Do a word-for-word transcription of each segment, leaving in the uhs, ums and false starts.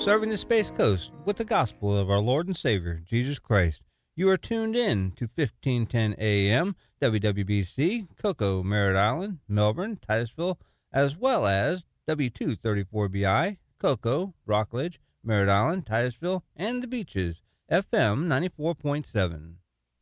serving the Space Coast with the gospel of our Lord and Savior, Jesus Christ. You are tuned in to fifteen ten A M, W W B C, Cocoa, Merritt Island, Melbourne, Titusville, as well as W two thirty-four B I, Cocoa, Rockledge, Merritt Island, Titusville, and the Beaches, F M ninety-four point seven.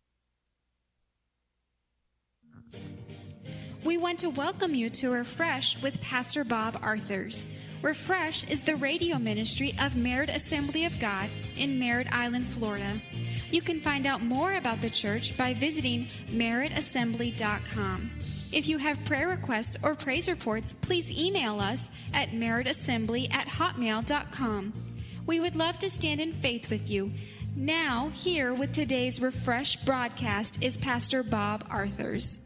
We want to welcome you to Refresh with Pastor Bob Arthurs. Refresh is the radio ministry of Merritt Assembly of God in Merritt Island, Florida. You can find out more about the church by visiting merritt assembly dot com. If you have prayer requests or praise reports, please email us at merritt assembly at hotmail dot com. We would love to stand in faith with you. Now, here with today's Refresh broadcast is Pastor Bob Arthurs.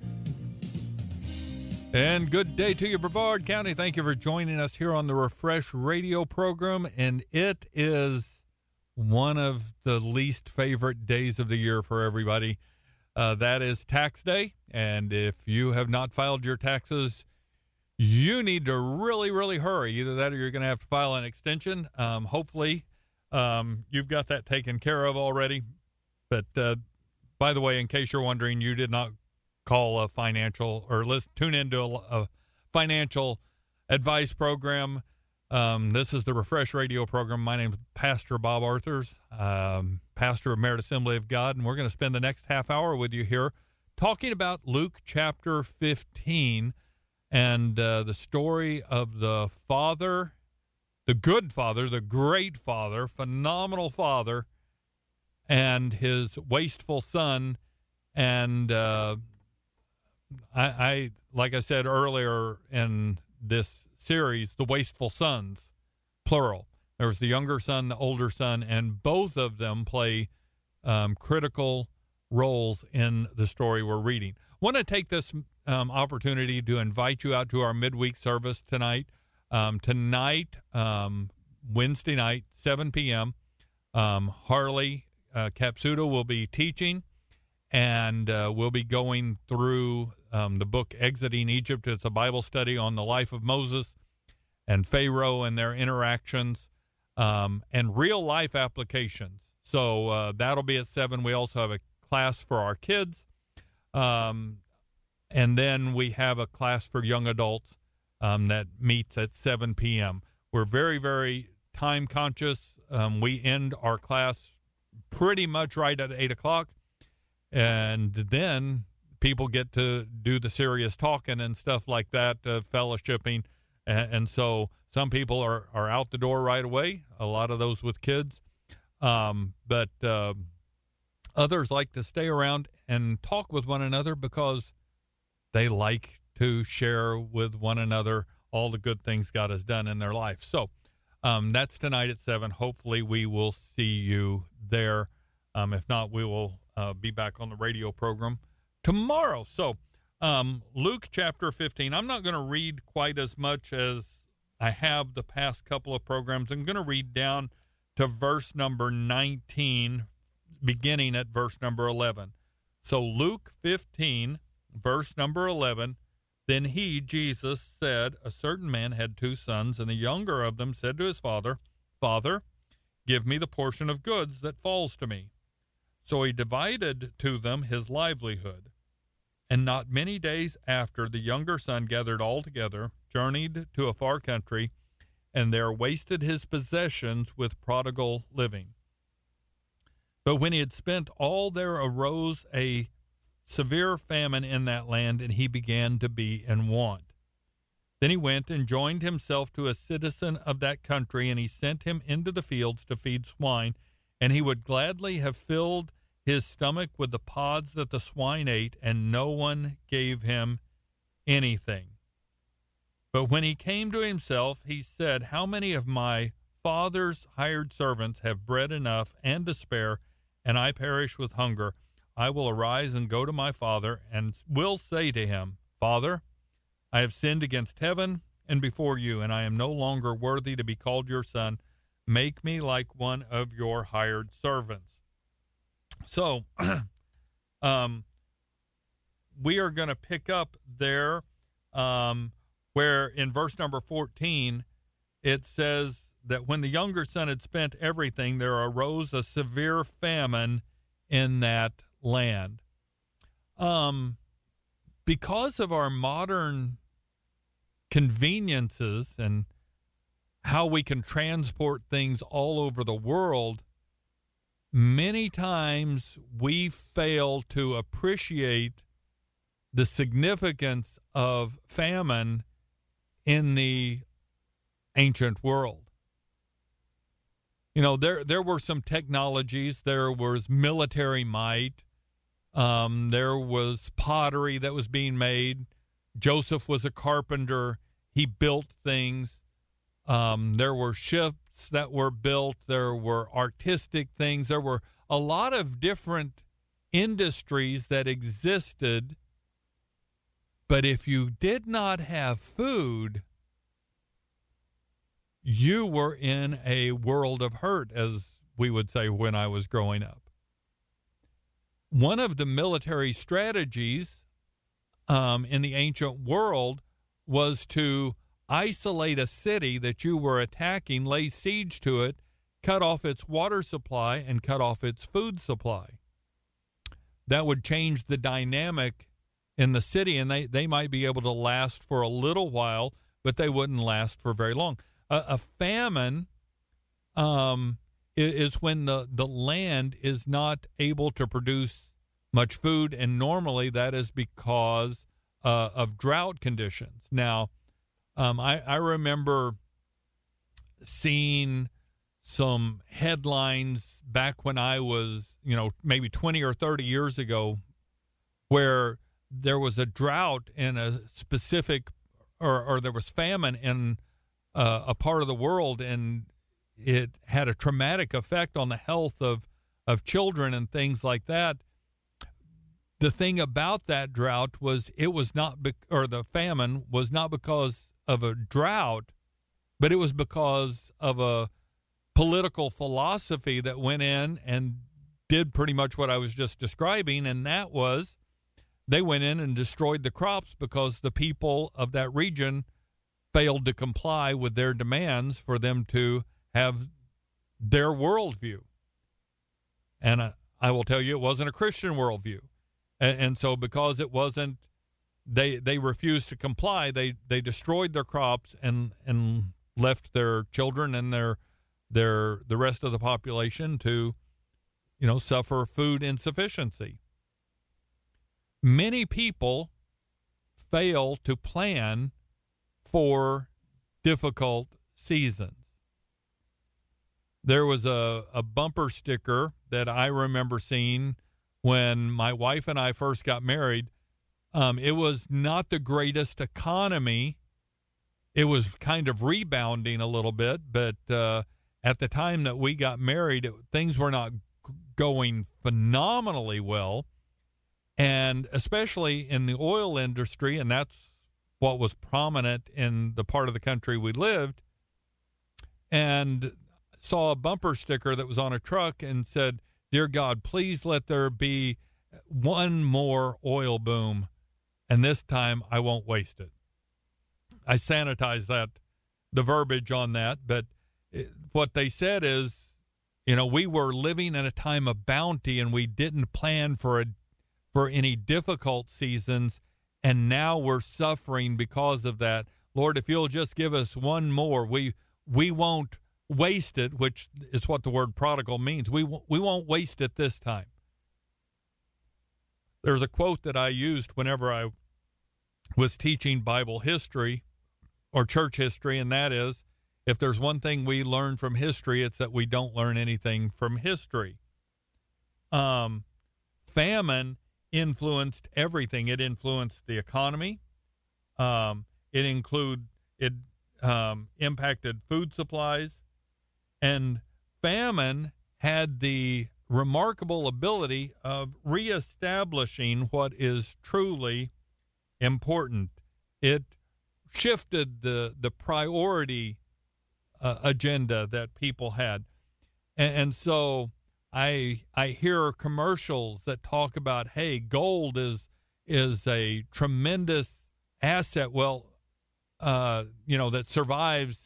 And good day to you, Brevard County. Thank you for joining us here on the Refresh radio program. And it is one of the least favorite days of the year for everybody. Uh, that is tax day. And if you have not filed your taxes, you need to really, really hurry. Either that or you're going to have to file an extension. Um, hopefully, um, you've got that taken care of already. But uh, by the way, in case you're wondering, you did not call a financial or let's tune into a, a financial advice program. Um, this is the Refresh radio program. My name is Pastor Bob Arthurs, um, pastor of Merritt Assembly of God, and we're going to spend the next half hour with you here talking about Luke chapter fifteen and uh, the story of the father, the good father, the great father, phenomenal father, and his wasteful son. And uh, I, I, like I said earlier in this series, the wasteful sons, plural. There was the younger son, the older son, and both of them play um, critical roles in the story we're reading. I want to take this um, opportunity to invite you out to our midweek service tonight. Um, tonight, um, Wednesday night, seven p.m., um, Harley uh, Capsuto will be teaching. And uh, we'll be going through um, the book Exiting Egypt. It's a Bible study on the life of Moses and Pharaoh and their interactions um, and real-life applications. So uh, that'll be at seven. We also have a class for our kids. Um, and then we have a class for young adults um, that meets at seven p.m. We're very, very time-conscious. Um, we end our class pretty much right at eight o'clock. And then people get to do the serious talking and stuff like that, uh, fellowshipping. And, and so some people are, are out the door right away, a lot of those with kids. Um, but uh, others like to stay around and talk with one another because they like to share with one another all the good things God has done in their life. So um, that's tonight at seven. Hopefully we will see you there. Um, if not, we will Uh, be back on the radio program tomorrow. So, um, Luke chapter fifteen. I'm not going to read quite as much as I have the past couple of programs. I'm going to read down to verse number nineteen, beginning at verse number eleven. So, Luke fifteen, verse number eleven. Then he, Jesus, said, a certain man had two sons, and the younger of them said to his father, Father, give me the portion of goods that falls to me. So he divided to them his livelihood. And not many days after, the younger son gathered all together, journeyed to a far country, and there wasted his possessions with prodigal living. But when he had spent all, there arose a severe famine in that land, and he began to be in want. Then he went and joined himself to a citizen of that country, and he sent him into the fields to feed swine, and he would gladly have filled his stomach with the pods that the swine ate, and no one gave him anything. But when he came to himself, he said, How many of my father's hired servants have bread enough and to spare, and I perish with hunger? I will arise and go to my father, and will say to him, Father, I have sinned against heaven and before you, and I am no longer worthy to be called your son. Make me like one of your hired servants. So, um, we are going to pick up there um, where in verse number fourteen, it says that when the younger son had spent everything, there arose a severe famine in that land. Um, because of our modern conveniences and how we can transport things all over the world, many times we fail to appreciate the significance of famine in the ancient world. You know, there there were some technologies. There was military might. Um, there was pottery that was being made. Joseph was a carpenter. He built things. Um, there were ships that were built. There were artistic things. There were a lot of different industries that existed. But if you did not have food, you were in a world of hurt, as we would say when I was growing up. One of the military strategies um, in the ancient world was to isolate a city that you were attacking, lay siege to it, cut off its water supply, and cut off its food supply. That would change the dynamic in the city, and they, they might be able to last for a little while, but they wouldn't last for very long. A, a famine um, is, is when the, the land is not able to produce much food, and normally that is because uh, of drought conditions. Now, um, I, I remember seeing some headlines back when I was, you know, maybe twenty or thirty years ago, where there was a drought in a specific, or, or there was famine in uh, a part of the world, and it had a traumatic effect on the health of, of children and things like that. The thing about that drought was it was not, be- or the famine was not because of a drought, but it was because of a political philosophy that went in and did pretty much what I was just describing, and that was they went in and destroyed the crops because the people of that region failed to comply with their demands for them to have their worldview. And I, I will tell you, it wasn't a Christian worldview. And, and so because it wasn't, they they refused to comply, they, they destroyed their crops and, and left their children and their their the rest of the population to, you know, suffer food insufficiency. Many people fail to plan for difficult seasons. There was a, a bumper sticker that I remember seeing when my wife and I first got married. Um, it was not the greatest economy. It was kind of rebounding a little bit, but uh, at the time that we got married, it, things were not g- going phenomenally well. And especially in the oil industry, and that's what was prominent in the part of the country we lived, and saw a bumper sticker that was on a truck and said, "Dear God, please let there be one more oil boom, and this time I won't waste it." I sanitized that, the verbiage on that, but it, what they said is, you know, we were living in a time of bounty and we didn't plan for a for any difficult seasons, and now we're suffering because of that. Lord, if you'll just give us one more, we we won't waste it, which is what the word prodigal means. We we won't waste it this time. There's a quote that I used whenever I was teaching Bible history or church history, and that is, if there's one thing we learn from history, it's that we don't learn anything from history. Um, famine influenced everything. It influenced the economy. Um, it include it um, impacted food supplies, and famine had the remarkable ability of reestablishing what is truly important. It shifted the the priority uh, agenda that people had, and, and so. I I hear commercials that talk about, hey, gold is is a tremendous asset. Well, uh, you know, that survives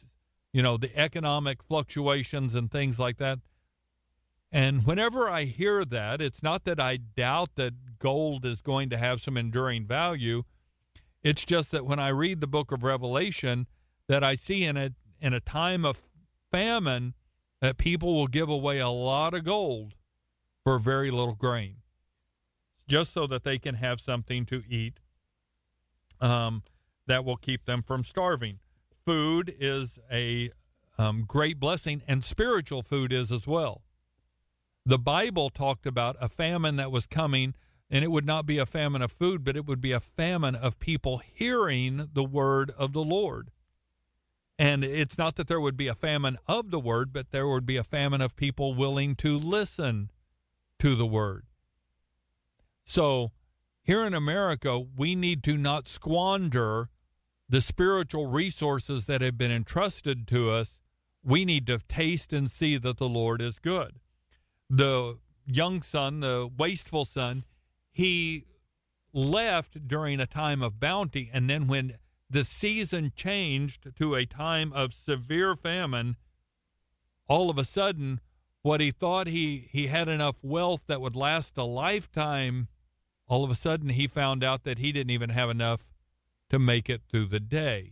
you know, the economic fluctuations and things like that. And whenever I hear that, it's not that I doubt that gold is going to have some enduring value. It's just that when I read the book of Revelation, that I see in a, in a time of famine that people will give away a lot of gold for very little grain, just so that they can have something to eat um, that will keep them from starving. Food is a um, great blessing, and spiritual food is as well. The Bible talked about a famine that was coming, and it would not be a famine of food, but it would be a famine of people hearing the word of the Lord. And it's not that there would be a famine of the word, but there would be a famine of people willing to listen to the word. So here in America, we need to not squander the spiritual resources that have been entrusted to us. We need to taste and see that the Lord is good. The young son, the wasteful son, he left during a time of bounty, and then when the season changed to a time of severe famine, all of a sudden, what he thought he, he had enough wealth that would last a lifetime, all of a sudden he found out that he didn't even have enough to make it through the day.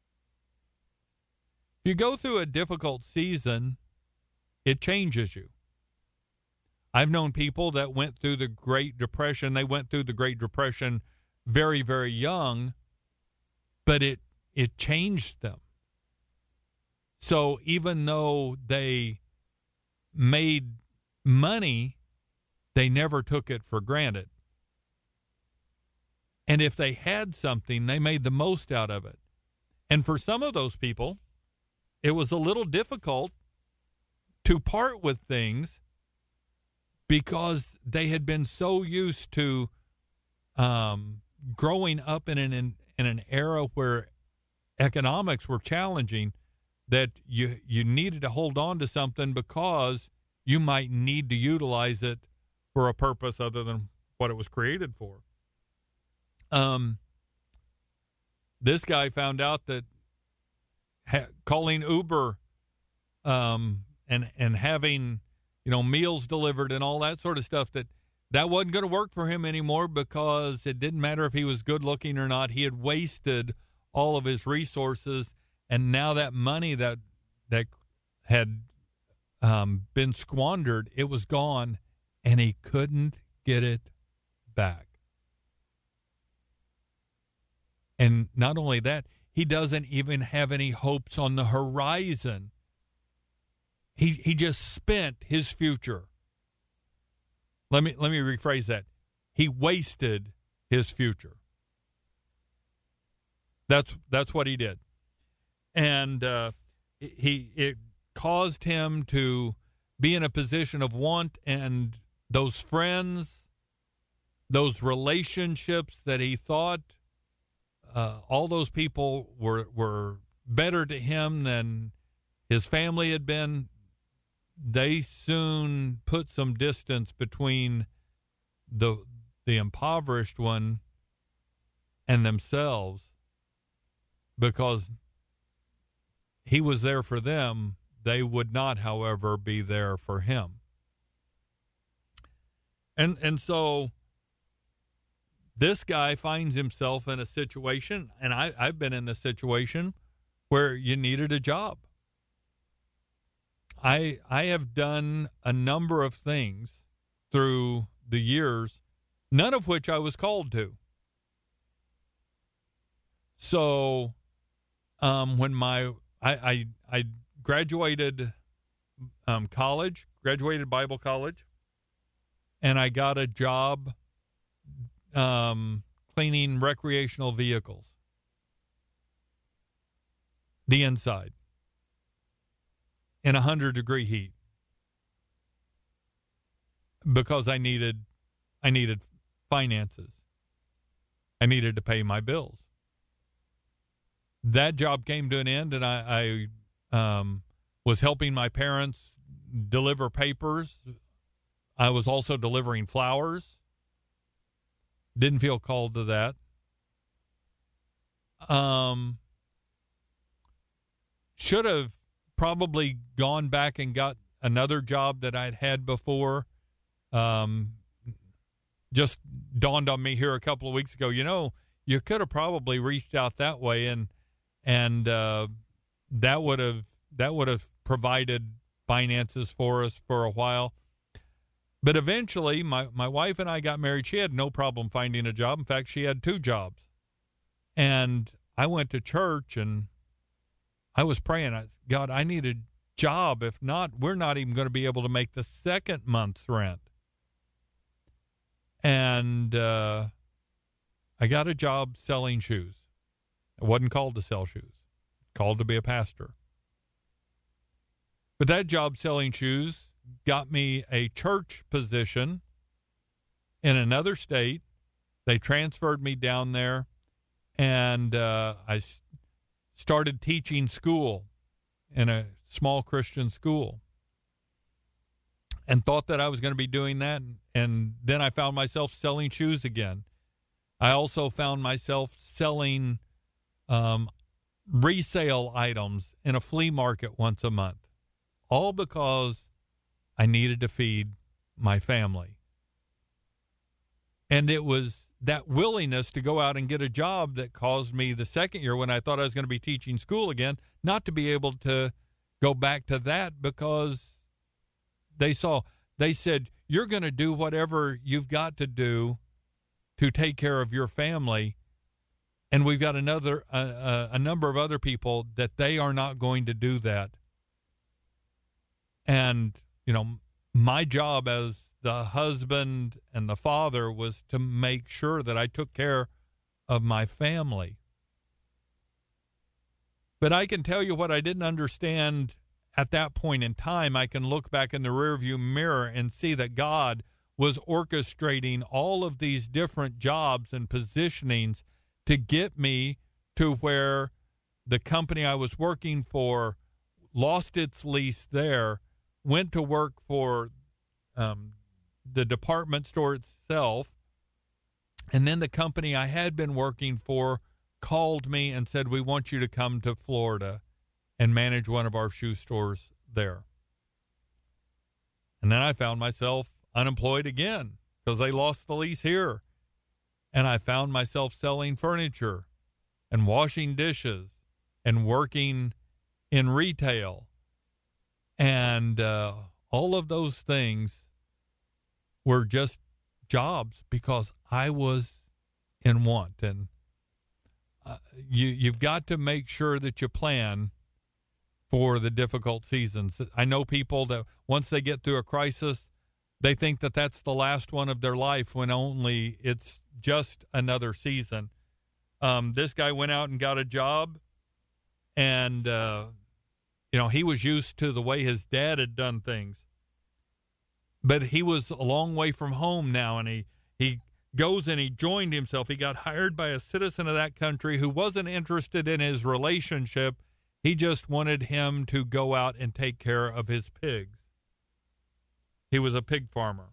If you go through a difficult season, it changes you. I've known people that went through the Great Depression. They went through the Great Depression very, very young, but it it changed them. So even though they made money, they never took it for granted. And if they had something, they made the most out of it. And for some of those people, it was a little difficult to part with things because they had been so used to um, growing up in an in, in an era where economics were challenging, that you you needed to hold on to something because you might need to utilize it for a purpose other than what it was created for. Um, this guy found out that ha- calling Uber um, and and having you know, meals delivered and all that sort of stuff, that that wasn't going to work for him anymore because it didn't matter if he was good looking or not. He had wasted all of his resources, and now that money that that had um, been squandered, it was gone, and he couldn't get it back. And not only that, he doesn't even have any hopes on the horizon. He he just spent his future. Let me let me rephrase that. He wasted his future. That's that's what he did, and uh, he it caused him to be in a position of want, and those friends, those relationships that he thought uh, all those people were were better to him than his family had been. They soon put some distance between the the impoverished one and themselves, because he was there for them. They would not, however, be there for him. And and so this guy finds himself in a situation, and I, I've been in this situation, where you needed a job. I I have done a number of things through the years, none of which I was called to. So um, when my I I, I graduated um, college, graduated Bible college, and I got a job um, cleaning recreational vehicles, the inside, in a hundred degree heat, because I needed, I needed finances. I needed to pay my bills. That job came to an end, and I, I um, was helping my parents deliver papers. I was also delivering flowers. Didn't feel called to that. Um, should have probably gone back and got another job that I'd had before. Um, just dawned on me here a couple of weeks ago, you know, you could have probably reached out that way, and and uh, that would have that would have provided finances for us for a while. But eventually, my, my wife and I got married. She had no problem finding a job. In fact, she had two jobs. And I went to church, and I was praying, I, God, I need a job. If not, we're not even going to be able to make the second month's rent. And uh, I got a job selling shoes. I wasn't called to sell shoes, called to be a pastor. But that job selling shoes got me a church position in another state. They transferred me down there, and uh, I s- started teaching school in a small Christian school, and thought that I was going to be doing that. And then I found myself selling shoes again. I also found myself selling um, resale items in a flea market once a month, all because I needed to feed my family. And it was that willingness to go out and get a job that caused me the second year, when I thought I was going to be teaching school again, not to be able to go back to that, because they saw, they said, you're going to do whatever you've got to do to take care of your family. And we've got another, uh, uh, a number of other people that they are not going to do that. And, you know, my job as the husband and the father was to make sure that I took care of my family. But I can tell you what I didn't understand at that point in time. I can look back in the rearview mirror and see that God was orchestrating all of these different jobs and positionings to get me to where the company I was working for lost its lease there, went to work for um, the department store itself, and then the company I had been working for called me and said, we want you to come to Florida and manage one of our shoe stores there. And then I found myself unemployed again because they lost the lease here. And I found myself selling furniture and washing dishes and working in retail. And uh, all of those things were just jobs because I was in want. And uh, you, you've got to make sure that you plan for the difficult seasons. I know people that once they get through a crisis, they think that that's the last one of their life, when only it's just another season. Um, this guy went out and got a job, and, uh, you know, he was used to the way his dad had done things. But he was a long way from home now, and he, he goes and he joined himself. He got hired by a citizen of that country who wasn't interested in his relationship. He just wanted him to go out and take care of his pigs. He was a pig farmer.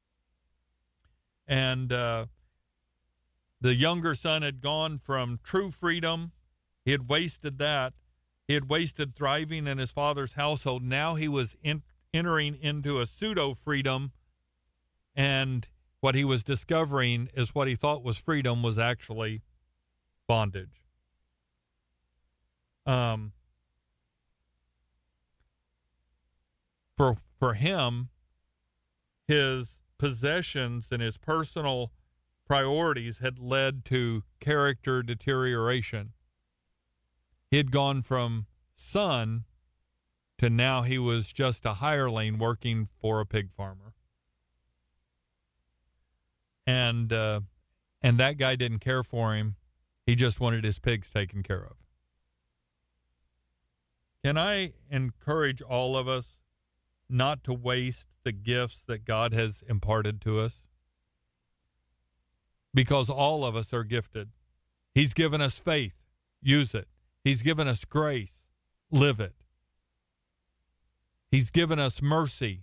And uh, the younger son had gone from true freedom. He had wasted that. He had wasted thriving in his father's household. Now he was in, entering into a pseudo-freedom, and what he was discovering is what he thought was freedom was actually bondage. Um, for for him, his possessions and his personal priorities had led to character deterioration. He had gone from son to now he was just a hireling working for a pig farmer. And uh, and that guy didn't care for him. He just wanted his pigs taken care of. Can I encourage all of us not to waste the gifts that God has imparted to us? Because all of us are gifted. He's given us faith. Use it. He's given us grace. Live it. He's given us mercy.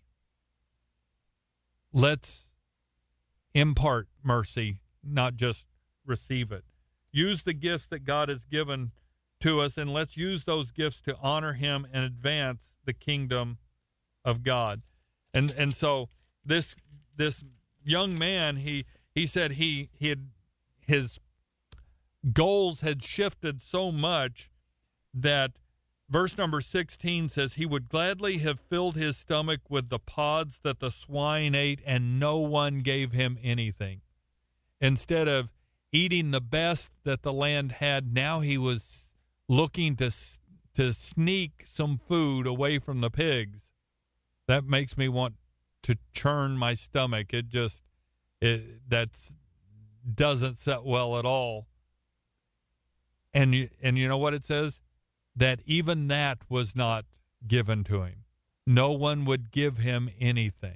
Let's impart mercy, not just receive it. Use the gifts that God has given to us, and let's use those gifts to honor him and advance the kingdom of God. And and so this this young man, he he said he he had his goals had shifted so much that verse number sixteen says he would gladly have filled his stomach with the pods that the swine ate, and no one gave him anything. Instead of eating the best that the land had, now he was looking to to sneak some food away from the pigs. That makes me want to churn my stomach. It just it that's doesn't set well at all. And you, and you know what it says? That even that was not given to him. No one would give him anything.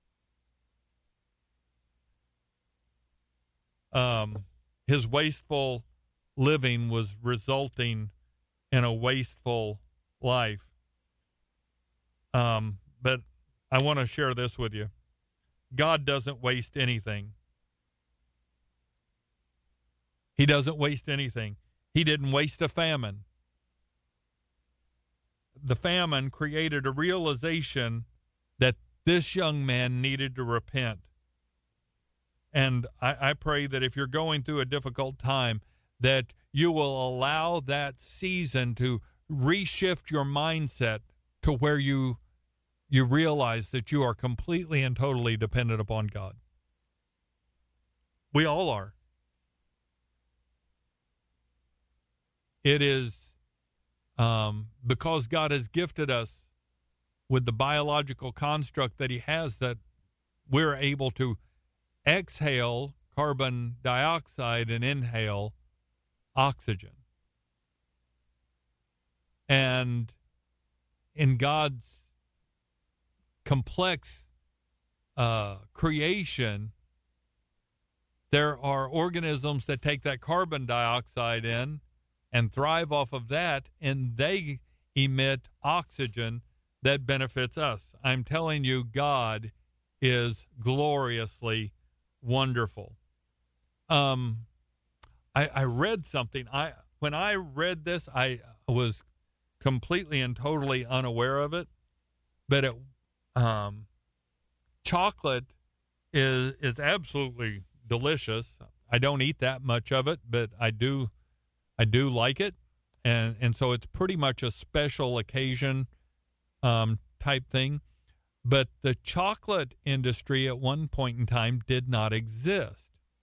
Um, his wasteful living was resulting in a wasteful life. Um, but I want to share this with you. God doesn't waste anything. He doesn't waste anything. He didn't waste a famine. The famine created a realization that this young man needed to repent. And I, I pray that if you're going through a difficult time, that you will allow that season to reshift your mindset to where you you realize that you are completely and totally dependent upon God. We all are. It is um, because God has gifted us with the biological construct that he has that we're able to exhale carbon dioxide and inhale oxygen. And in God's complex uh, creation, there are organisms that take that carbon dioxide in and thrive off of that, and they emit oxygen that benefits us. I'm telling you, God is gloriously wonderful. Um, I, I read something. I when I read this, I was completely and totally unaware of it. But it, um, chocolate is is absolutely delicious. I don't eat that much of it, but I do. I do like it, and and so it's pretty much a special occasion um, type thing. But the chocolate industry at one point in time did not exist.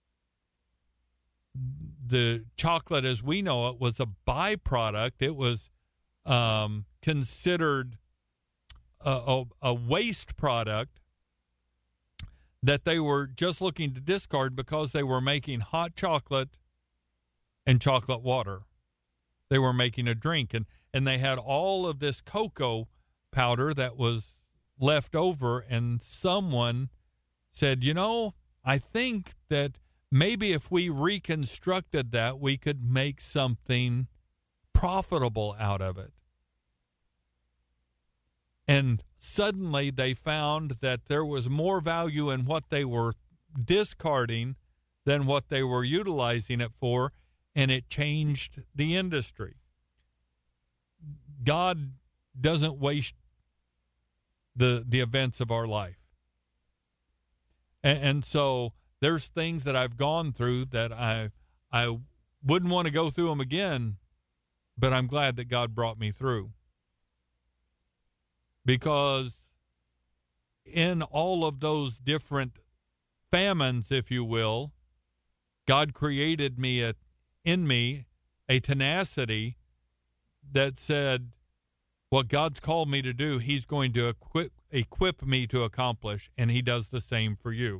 The chocolate as we know it was a byproduct. It was um, considered a, a, a waste product that they were just looking to discard because they were making hot chocolate and chocolate water. They were making a drink, and, and they had all of this cocoa powder that was left over, and someone said, you know, I think that maybe if we reconstructed that, we could make something profitable out of it. And suddenly they found that there was more value in what they were discarding than what they were utilizing it for, and it changed the industry. God doesn't waste the the events of our life. And, and so there's things that I've gone through that I I wouldn't want to go through them again, but I'm glad that God brought me through. Because in all of those different famines, if you will, God created me a in me a tenacity that said, what God's called me to do, he's going to equip, equip me to accomplish, and he does the same for you.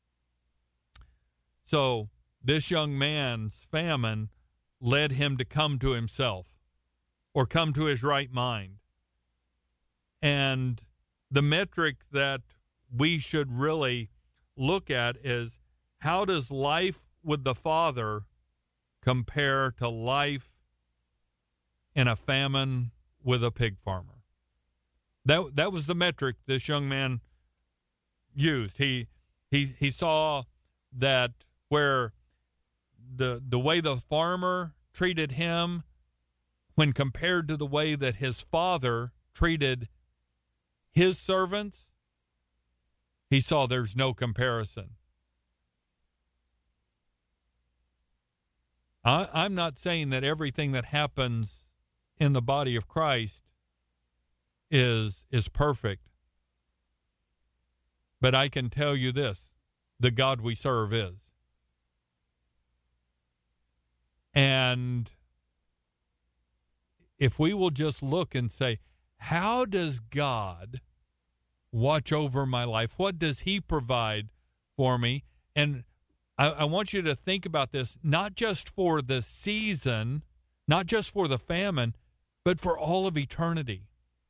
So this young man's famine led him to come to himself or come to his right mind. And the metric that we should really look at is, how does life with the Father compare to life in a famine with a pig farmer? That that was the metric this young man used. He he he saw that where the the way the farmer treated him when compared to the way that his father treated his servants, he saw there's no comparison. I, I'm not saying that everything that happens in the body of Christ is is perfect. But I can tell you this, the God we serve is. And if we will just look and say, how does God watch over my life? What does he provide for me? And I, I want you to think about this, not just for the season, not just for the famine, but for all of eternity.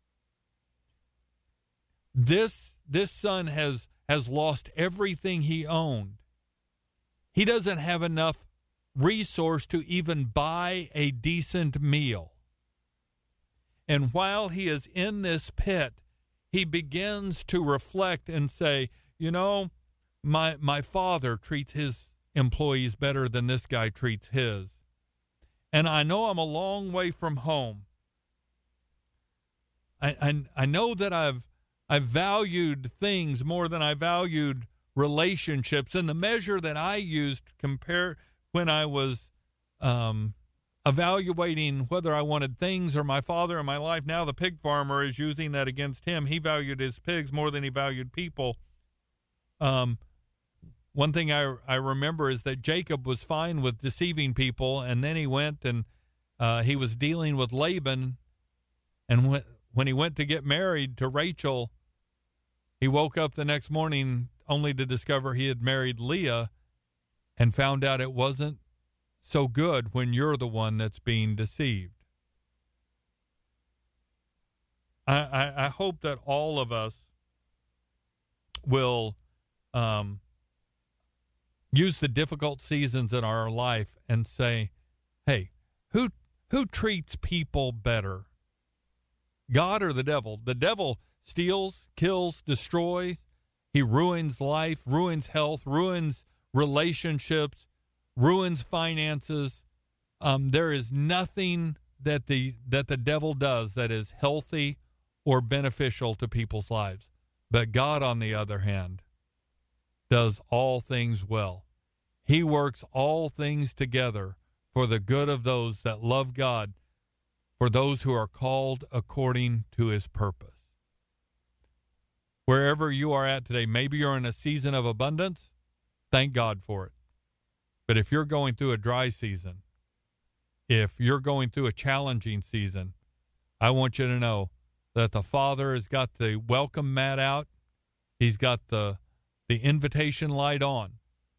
This this son has has lost everything he owned. He doesn't have enough resource to even buy a decent meal. And while he is in this pit, he begins to reflect and say, you know, my my father treats his employees better than this guy treats his. And I know I'm a long way from home. I I, I know that I've I valued things more than I valued relationships. And the measure that I used compare when I was um, evaluating whether I wanted things or my father in my life, now the pig farmer is using that against him. He valued his pigs more than he valued people. Um, one thing I, I remember is that Jacob was fine with deceiving people, and then he went and uh, he was dealing with Laban, and when, when he went to get married to Rachel, he woke up the next morning only to discover he had married Leah and found out it wasn't so good when you're the one that's being deceived. I, I, I hope that all of us will um, use the difficult seasons in our life and say, hey, who who treats people better? God or the devil? The devil steals, kills, destroys. He ruins life, ruins health, ruins relationships, ruins finances. Um, there is nothing that the that the devil does that is healthy or beneficial to people's lives. But God, on the other hand, does all things well. He works all things together for the good of those that love God, for those who are called according to his purpose. Wherever you are at today, maybe you're in a season of abundance, thank God for it. But if you're going through a dry season, if you're going through a challenging season, I want you to know that the Father has got the welcome mat out. He's got the the invitation light on.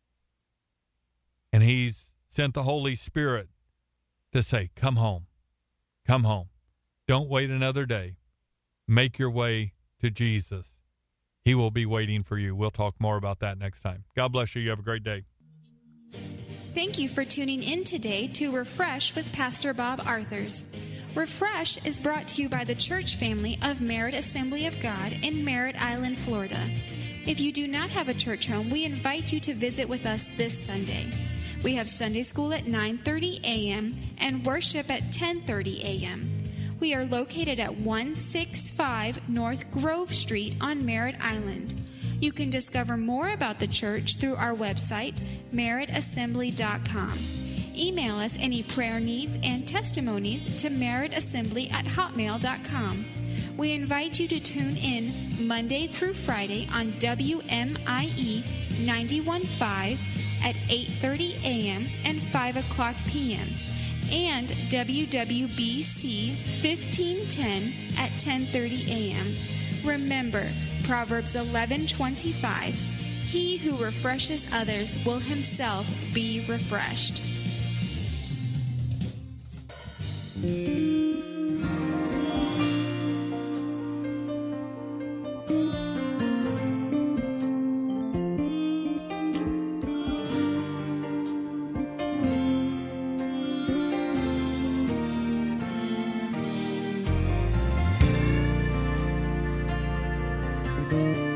And he's sent the Holy Spirit to say, come home, come home. Don't wait another day. Make your way to Jesus. He will be waiting for you. We'll talk more about that next time. God bless you. You have a great day. Thank you for tuning in today to Refresh with Pastor Bob Arthurs. Refresh is brought to you by the church family of Merritt Assembly of God in Merritt Island, Florida. If you do not have a church home, we invite you to visit with us this Sunday. We have Sunday school at nine thirty a.m. and worship at ten thirty a.m. We are located at one sixty-five North Grove Street on Merritt Island. You can discover more about the church through our website, merritt assembly dot com. Email us any prayer needs and testimonies to merrittassembly at hotmail dot com. We invite you to tune in Monday through Friday on W M I E ninety-one point five at eight thirty a.m. and five o'clock p.m. and W W B C fifteen ten at ten thirty a.m. Remember, Proverbs eleven twenty-five, he who refreshes others will himself be refreshed. Thank you.